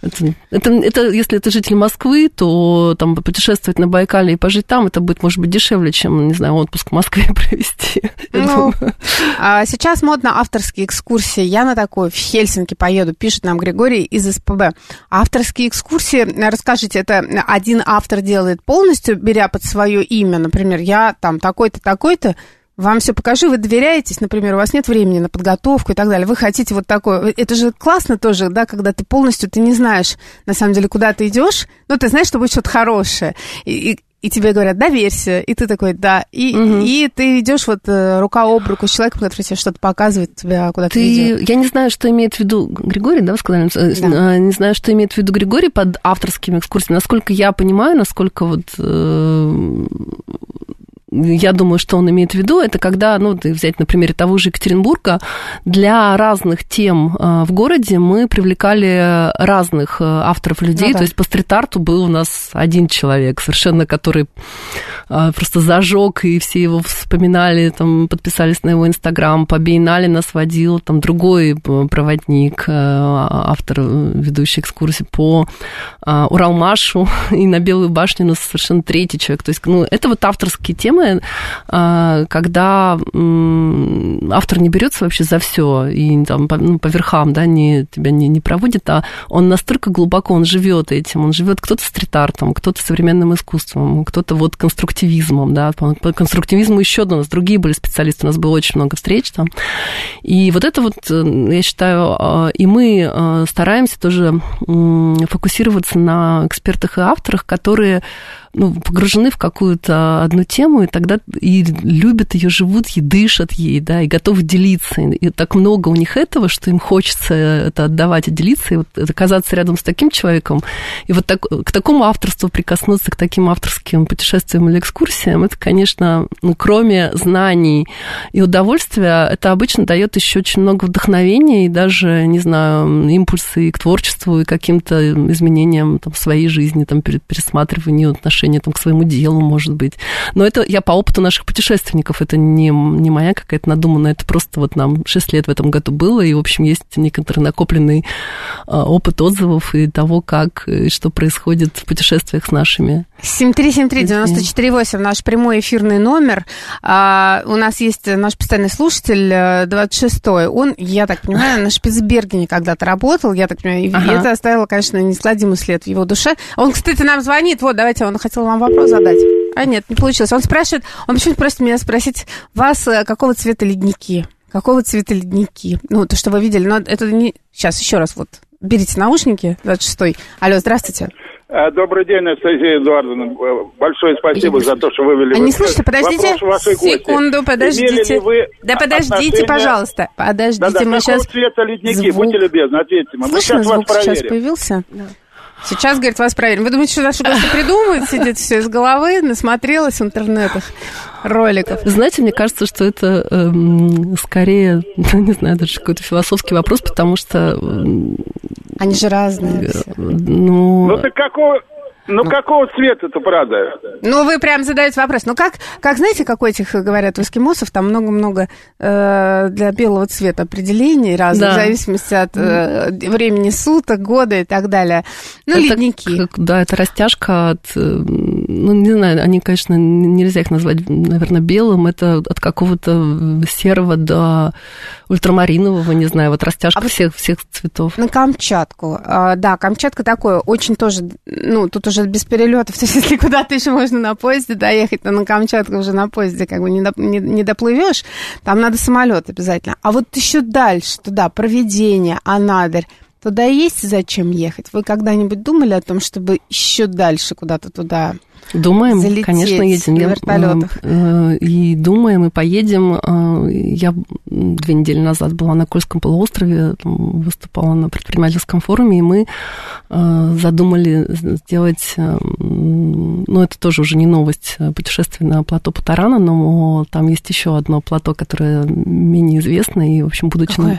Это, это, это, если это житель Москвы, то там путешествовать на Байкале и пожить там, это будет, может быть, дешевле, чем, не знаю, отпуск в Москве провести. Ну, а сейчас модно авторские экскурсии. Я на такой в Хельсинки поеду, пишет нам Григорий из СПБ. Авторские экскурсии, расскажите, это один автор делает полностью, беря под свое имя, например, я там такой-то, такой-то, вам все покажу, вы доверяетесь, например, у вас нет времени на подготовку и так далее, вы хотите вот такое, это же классно тоже, да, когда ты полностью, ты не знаешь, на самом деле, куда ты идешь, но ты знаешь, что будет что-то хорошее, и, и, и тебе говорят, доверься, и ты такой, да, и, угу. и ты идешь вот рука об руку с человеком, который тебе что-то показывает, тебя куда-то ведет. Я не знаю, что имеет в виду Григорий, да, вы сказали? Да. Не знаю, что имеет в виду Григорий под авторскими экскурсиями, насколько я понимаю, насколько вот... Я думаю, что он имеет в виду, это когда, ну, взять на примере того же Екатеринбурга, для разных тем в городе мы привлекали разных авторов людей, ну, да. То есть по стрит-арту был у нас один человек совершенно, который просто зажег, и все его вспоминали, там, подписались на его Инстаграм, по биеннале нас водил там другой проводник, автор, ведущий экскурсии по Уралмашу и на Белую башню у нас совершенно третий человек, то есть, ну, это вот авторские темы, когда автор не берется вообще за все и там, ну, по верхам, да, не, тебя не, не проводит, а он настолько глубоко, он живет этим, он живет кто-то стрит-артом, кто-то современным искусством, кто-то вот конструктивизмом, да, по конструктивизму еще у нас другие были специалисты, у нас было очень много встреч там, и вот это вот, я считаю, и мы стараемся тоже фокусироваться на экспертах и авторах, которые, ну, погружены в какую-то одну тему, и тогда и любят ее, живут ей, дышат ей, да, и готовы делиться. И так много у них этого, что им хочется это отдавать и делиться, и вот оказаться рядом с таким человеком, и вот так, к такому авторству прикоснуться, к таким авторским путешествиям или экскурсиям, это, конечно, ну, кроме знаний и удовольствия, это обычно дает еще очень много вдохновения и даже, не знаю, импульсы и к творчеству, и к каким-то изменениям там, в своей жизни, там, пересматриванию отношений там, к своему делу, может быть. Но это я по опыту наших путешественников, это не, не моя какая-то надуманная, это просто вот нам шесть лет в этом году было, и, в общем, есть некоторый накопленный опыт отзывов и того, как и что происходит в путешествиях с нашими. семь три семь три девять четыре восемь, наш прямой эфирный номер. А, у нас есть наш постоянный слушатель, двадцать шестой. Он, я так понимаю, на Шпицбергене когда-то работал, я так понимаю, и ага. это оставило, конечно, неизгладимый след в его душе. Он, кстати, нам звонит, вот, давайте, он хотел вам вопрос задать. А нет, не получилось. Он спрашивает, он почему-то просит меня спросить вас, какого цвета ледники? Какого цвета ледники? Ну, то, что вы видели, но это не... Сейчас, еще раз, вот, берите наушники, двадцать шестой. Алло, здравствуйте. Добрый день, Анастасия Эдуардовна. Большое спасибо за то, что вывели... А не слышите, подождите, секунду, подождите. Да подождите, отношения... пожалуйста, подождите. Да, да, мы какого сейчас... цвета ледники? Звук... Будьте любезны, ответьте. Мы Слышно, сейчас звук вас сейчас появился? Да. Сейчас, говорит, вас проверим. Вы думаете, что Даша просто придумывает, сидит все из головы, насмотрелась в интернетах роликов? Знаете, мне кажется, что это э, скорее, не знаю, даже какой-то философский вопрос, потому что... Э, Они же разные. Э, ну, ну, так какого... Ну, ну, какого цвета-то, правда? Ну, вы прям задаете вопрос. Ну, как, как знаете, как у этих, говорят, у эскимосов, там много-много э, для белого цвета определений разных, да. В зависимости от э, времени суток, года и так далее. Ну, это, ледники. Как, да, это растяжка от, ну, не знаю, они, конечно, нельзя их назвать, наверное, белым, это от какого-то серого до ультрамаринового, не знаю, вот растяжка а всех, всех цветов. На Камчатку. А, да, Камчатка такое, очень тоже, ну, тут уже без перелетов, то есть если куда-то еще можно на поезде доехать, то на Камчатку уже на поезде как бы не, доп, не, не доплывешь, там надо самолет обязательно. А вот еще дальше, туда, Провидение, Анадырь, туда есть зачем ехать? Вы когда-нибудь думали о том, чтобы еще дальше куда-то туда Думаем, залететь, конечно, едем. На вертолетах? И думаем, и поедем. Я две недели назад была на Кольском полуострове, выступала на предпринимательском форуме, и мы задумали сделать, ну, это тоже уже не новость, путешествие на плато Путарана, но там есть еще одно плато, которое менее известно, и, в общем, будучи... Какое?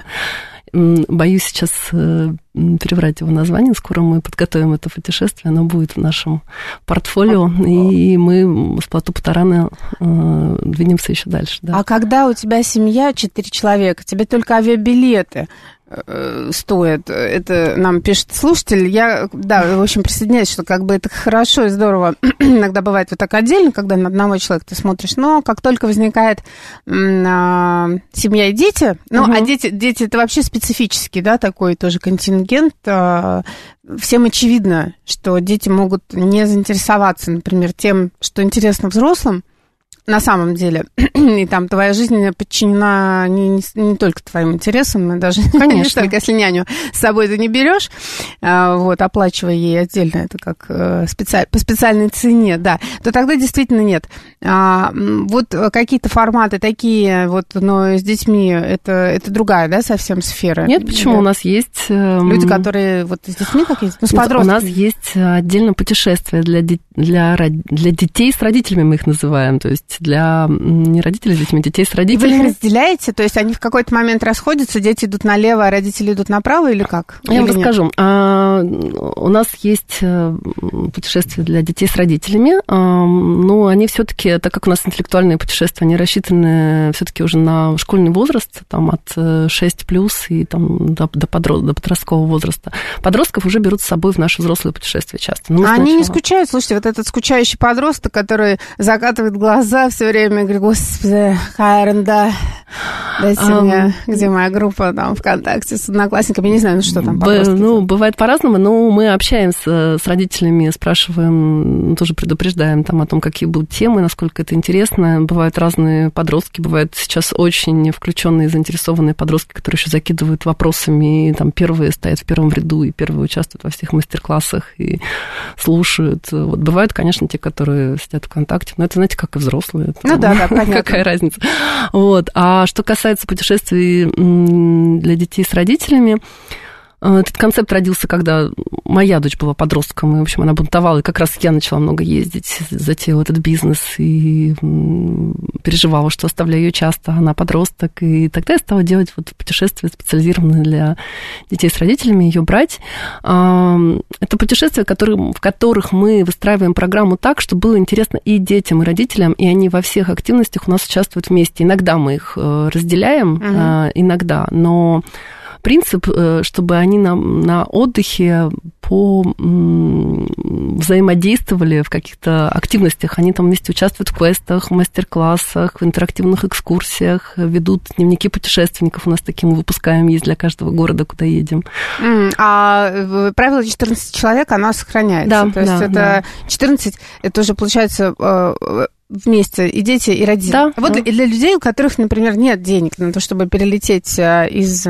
Боюсь сейчас переврать его название. Скоро мы подготовим это путешествие, оно будет в нашем портфолио, и мы с плато Путарана двинемся еще дальше. Да. А когда у тебя семья, четыре человека, тебе только авиабилеты стоит. Это нам пишет слушатель. Я, да, в общем, присоединяюсь, что как бы это хорошо и здорово. Иногда бывает вот так отдельно, когда на одного человека ты смотришь, но как только возникает а, семья и дети, ну, угу. а дети, дети это вообще специфический, да, такой тоже контингент. А, всем очевидно, что дети могут не заинтересоваться, например, тем, что интересно взрослым, на самом деле, и там твоя жизнь подчинена не, не, не только твоим интересам, даже не только если няню с собой ты не берешь, вот, оплачивая ей отдельно, это как специаль, по специальной цене, да, то тогда действительно нет. А, вот какие-то форматы такие, вот, но с детьми, это, это другая, да, совсем сфера? Нет, почему? Да. У нас есть... Люди, которые вот с детьми как есть? Ну, с подростками. У нас есть отдельно путешествия для, для, для детей с родителями, мы их называем, то есть для не родителей с детьми, детей с родителями. И вы их разделяете? То есть они в какой-то момент расходятся, дети идут налево, а родители идут направо или как? Я вам расскажу. А, у нас есть путешествия для детей с родителями, а, но они все-таки, так как у нас интеллектуальные путешествия, они рассчитаны все-таки уже на школьный возраст, там от шесть плюс и там, до, до, подрост, до подросткового возраста. Подростков уже берут с собой в наши взрослые путешествия часто. Ну, а сначала... они не скучают? Слушайте, вот этот скучающий подросток, который закатывает глаза все время, говорит, господи, какая ерунда, дайте um, мне, где моя группа там ВКонтакте с одноклассниками, я не знаю, ну что там. Б, ну, бывает по-разному, но мы общаемся с родителями, спрашиваем, тоже предупреждаем там о том, какие будут темы, насколько это интересно. Бывают разные подростки, бывают сейчас очень включенные, заинтересованные подростки, которые еще закидывают вопросами, и там первые стоят в первом ряду, и первые участвуют во всех мастер-классах, и слушают. Вот бывают, конечно, те, которые сидят ВКонтакте, но это, знаете, как и взрослые. Это, ну да, да, понятно. Какая разница. Вот. А что касается путешествий для детей с родителями, этот концепт родился, когда моя дочь была подростком, и, в общем, она бунтовала, и как раз я начала много ездить, затеяла этот бизнес, и переживала, что оставляю ее часто, она подросток, и тогда я стала делать вот путешествия, специализированные для детей с родителями, ее брать. Это путешествия, в которых мы выстраиваем программу так, чтобы было интересно и детям, и родителям, и они во всех активностях у нас участвуют вместе. Иногда мы их разделяем, угу. иногда, но... Принцип, чтобы они на, на отдыхе по взаимодействовали в каких-то активностях. Они там вместе участвуют в квестах, в мастер-классах, в интерактивных экскурсиях, ведут дневники путешественников. У нас такие мы выпускаем, есть для каждого города, куда едем. Mm, а правило четырнадцать человек, оно сохраняется? Да, то есть да, это да. четырнадцать, это уже получается... вместе и дети, и родители. Да, вот да. Для, для людей, у которых, например, нет денег на то, чтобы перелететь из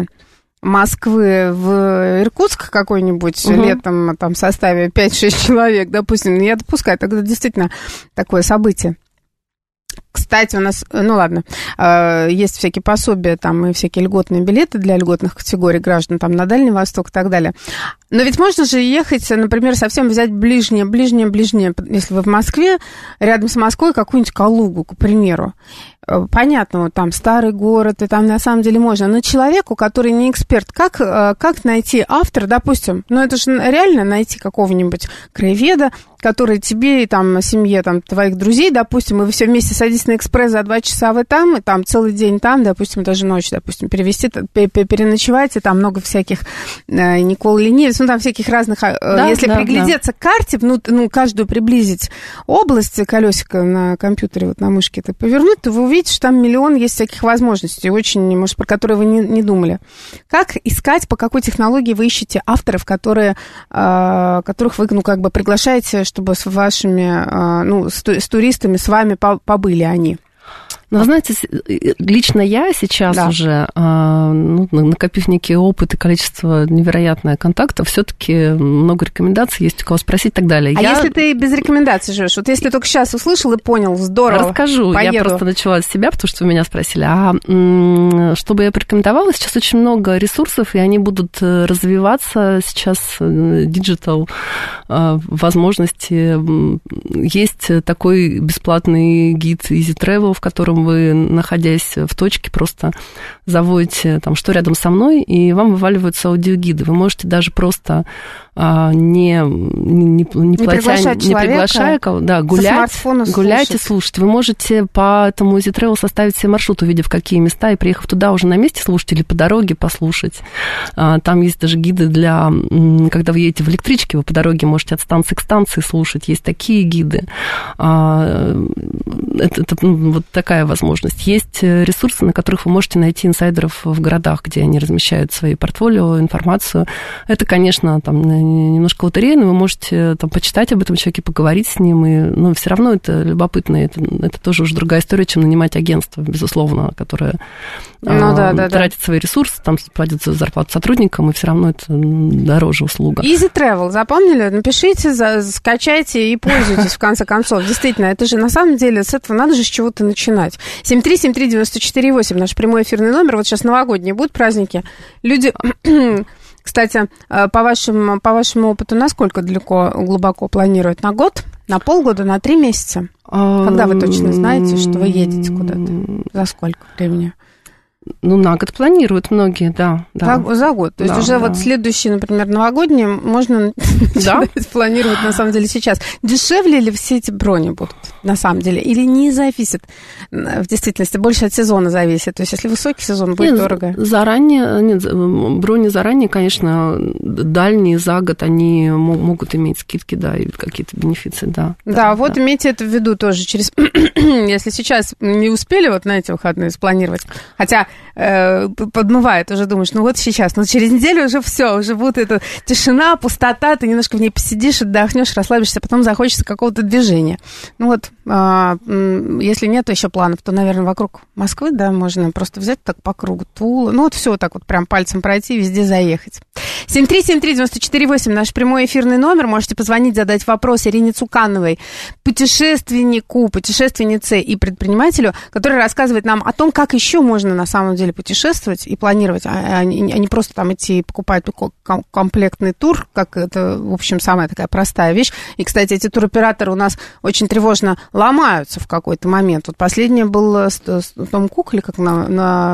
Москвы в Иркутск какой-нибудь угу. летом там, в составе пять-шесть человек, допустим, я допускаю, тогда действительно такое событие. Кстати, у нас, ну ладно, есть всякие пособия там и всякие льготные билеты для льготных категорий граждан там на Дальний Восток и так далее. Но ведь можно же ехать, например, совсем взять ближнее, ближнее, ближнее, если вы в Москве, рядом с Москвой какую-нибудь Калугу, к примеру. Понятно, вот там старый город, и там на самом деле можно. Но человеку, который не эксперт, как, как найти автора, допустим, ну это же реально найти какого-нибудь краеведа, который тебе и там семье там, твоих друзей, допустим, и вы все вместе садитесь на экспресс за два часа вы там, и там целый день там, допустим, даже ночь, допустим, перевести, переночевать, и там много всяких Никол Ленивец, ну там всяких разных, да, если да, приглядеться да. к карте, ну, ну каждую приблизить область, колесико на компьютере, вот на мышке это повернуть, то вы увидите, что там миллион есть всяких возможностей, очень, может, про которые вы не, не думали. Как искать, по какой технологии вы ищете авторов, которые, которых вы, ну, как бы приглашаете, чтобы с вашими, ну, с, с туристами, с вами побыли они? Ну, вы знаете, лично я сейчас да. уже, ну, накопив некий опыт и количество невероятное контактов, все-таки много рекомендаций есть, у кого спросить и так далее. А я... если ты без рекомендаций живешь? Вот если только сейчас услышал и понял, здорово, расскажу. Поеду. Я просто начала с себя, потому что вы меня спросили. А чтобы я порекомендовала, сейчас очень много ресурсов, и они будут развиваться. Сейчас диджитал возможности. Есть такой бесплатный гид Easy Travel, в котором вы, находясь в точке, просто заводите там, что рядом со мной, и вам вываливаются аудиогиды. Вы можете даже просто не, не, не, не, платя, не приглашая кого, да, гулять, гулять и слушать. Вы можете по этому Easy Travel составить себе маршрут, увидев, какие места, и приехав туда уже на месте слушать или по дороге послушать. Там есть даже гиды для... Когда вы едете в электричке, вы по дороге можете от станции к станции слушать. Есть такие гиды. Это, это ну, вот такая возможность. Есть ресурсы, на которых вы можете найти инсайдеров в городах, где они размещают свои портфолио, информацию. Это, конечно, там немножко лотерейно. Вы можете там почитать об этом человеке, поговорить с ним. И, ну, все равно это любопытно. Это, это тоже уже другая история, чем нанимать агентство, безусловно, которое ну, а, да, да, тратит да. свои ресурсы, там платит зарплату сотрудникам, и все равно это дороже услуга. Easy Travel, запомнили? Напишите, за, скачайте и пользуйтесь, в конце концов. Действительно, это же на самом деле с этого надо же с чего-то начинать. семь три семь три девять четыре восемь, наш прямой эфирный номер. Вот сейчас новогодние будут праздники. Люди... Кстати, по вашему, по вашему опыту, насколько далеко, глубоко планируют? На год? На полгода? На три месяца? Когда вы точно знаете, что вы едете куда-то? За сколько времени? Ну, на год планируют многие, да. да. За, за год. То есть да, уже да. вот следующий, например, новогодний можно да? планировать, на самом деле, сейчас. Дешевле ли все эти брони будут, на самом деле? Или не зависит, в действительности, больше от сезона зависит? То есть если высокий сезон, будет нет, дорого? Заранее, нет, брони заранее, конечно, дальние за год, они могут иметь скидки, да, и какие-то бенефиты, да. Да, да вот да. имейте это в виду тоже. Через, если сейчас не успели вот на эти выходные спланировать, хотя... подмывает, уже думаешь, ну вот сейчас, но через неделю уже все, уже будет эта тишина, пустота, ты немножко в ней посидишь, отдохнешь, расслабишься, потом захочется какого-то движения. Ну вот, а, если нет еще планов, то, наверное, вокруг Москвы, да, можно просто взять так по кругу Тула, ну вот все так вот прям пальцем пройти, везде заехать. семь три семь три девять четыре восемь, наш прямой эфирный номер, можете позвонить, задать вопрос Ирине Цукановой, путешественнику, путешественнице и предпринимателю, который рассказывает нам о том, как еще можно на самом деле путешествовать и планировать, а не просто там идти покупать комплектный тур, как это, в общем, самая такая простая вещь. И, кстати, эти туроператоры у нас очень тревожно ломаются в какой-то момент. Вот последнее было с, с Том Кук, или как на...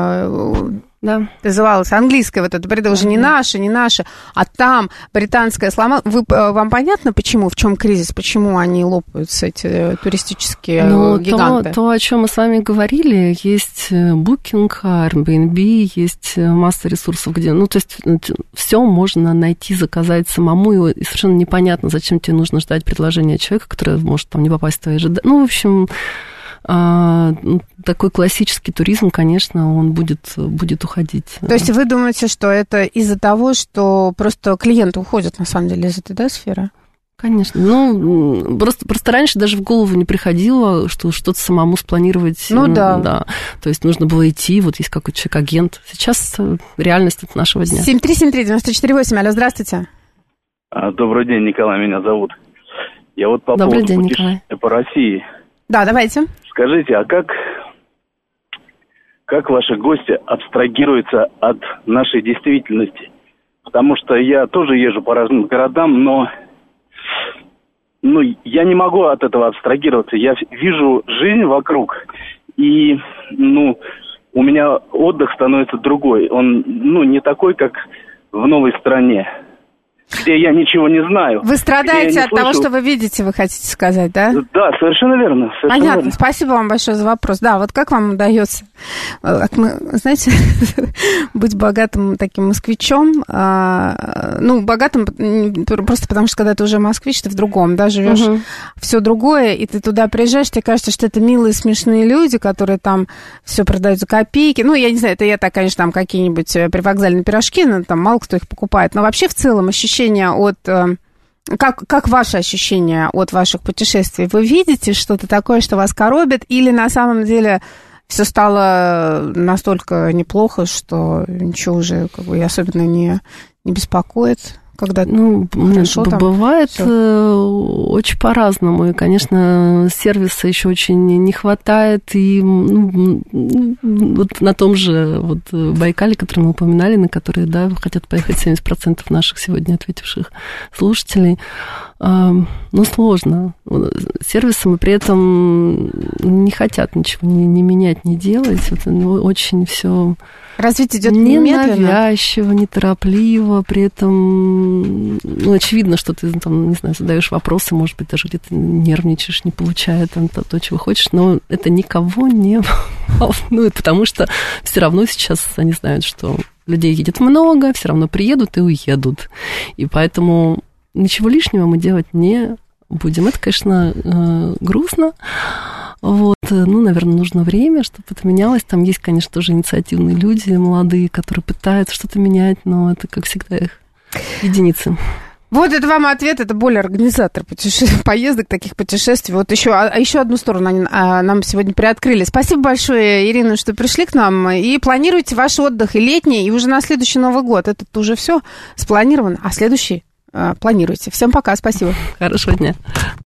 на да. Называлась английская вот эта бреда, уже не наша, не наша, а там британская сломалась. Вы, вам понятно, почему, в чем кризис, почему они лопаются, эти туристические ну, гиганты? То, то, о чем мы с вами говорили, есть Booking, Airbnb, есть масса ресурсов, где, ну, то есть все можно найти, заказать самому, и совершенно непонятно, зачем тебе нужно ждать предложения человека, который может там не попасть в твои ожидания. Ну, в общем... А, такой классический туризм, конечно, он будет, будет уходить. То есть вы думаете, что это из-за того, что просто клиенты уходят, на самом деле, из этой, да, сферы? Конечно. Ну, просто, просто раньше даже в голову не приходило, что что-то самому спланировать. Ну, да. да. То есть нужно было идти, вот есть какой-то человек-агент. Сейчас реальность от нашего дня. семь три семь три девять четыре восемь, алло, здравствуйте. Добрый день, Николай, меня зовут. Я вот по Добрый поводу день, путешествия Николай. по России. Да, давайте. Скажите, а как, как ваши гости абстрагируются от нашей действительности? Потому что я тоже езжу по разным городам, но ну, я не могу от этого абстрагироваться. Я вижу жизнь вокруг, и ну, у меня отдых становится другой. Он ну, не такой, как в новой стране, где я ничего не знзнаю. Вы страдаете от слышу. того, что вы видите, вы хотите сказать, да? Да, совершенно верно. Совершенно Понятно, верно. Спасибо вам большое за вопрос. Да, вот как вам удается, знаете, быть богатым таким москвичом, ну, богатым просто потому, что когда ты уже москвич, ты в другом, да, живешь угу. все другое, и ты туда приезжаешь, тебе кажется, что это милые, смешные люди, которые там все продают за копейки. Ну, я не знаю, это я так, конечно, там какие-нибудь привокзальные пирожки, но там мало кто их покупает, но вообще в целом ощущение от... Как, как ваши ощущения от ваших путешествий? Вы видите что-то такое, что вас коробит, или на самом деле все стало настолько неплохо, что ничего уже как бы особенно не, не беспокоит? Когда ну, хорошо, там бывает всё. Очень по-разному. И, конечно, сервиса еще очень не хватает. И ну, вот на том же вот Байкале, который мы упоминали, на который, да, хотят поехать семьдесят процентов наших сегодня ответивших слушателей, Ну, сложно. Сервисы мы при этом не хотят ничего не, не менять, не делать. Это ну, очень все развитие идет медленно, ненавязчиво, неторопливо. При этом, ну, очевидно, что ты там, не знаю, задаешь вопросы, может быть, даже где-то нервничаешь, не получая там то, то, чего хочешь, но это никого не волнует, потому что все равно сейчас они знают, что людей едет много, все равно приедут и уедут. И поэтому ничего лишнего мы делать не будем. Это, конечно, грустно. Вот. Ну, наверное, нужно время, чтобы это менялось. Там есть, конечно, тоже инициативные люди, молодые, которые пытаются что-то менять, но это, как всегда, их единицы. Вот это вам ответ, это более организатор путеше... поездок, таких путешествий. Вот еще, а, еще одну сторону они а, нам сегодня приоткрыли. Спасибо большое, Ирина, что пришли к нам. И планируйте ваш отдых и летний, и уже на следующий Новый год. Это уже все спланировано, а следующий а, планируйте. Всем пока, спасибо. Хорошего дня.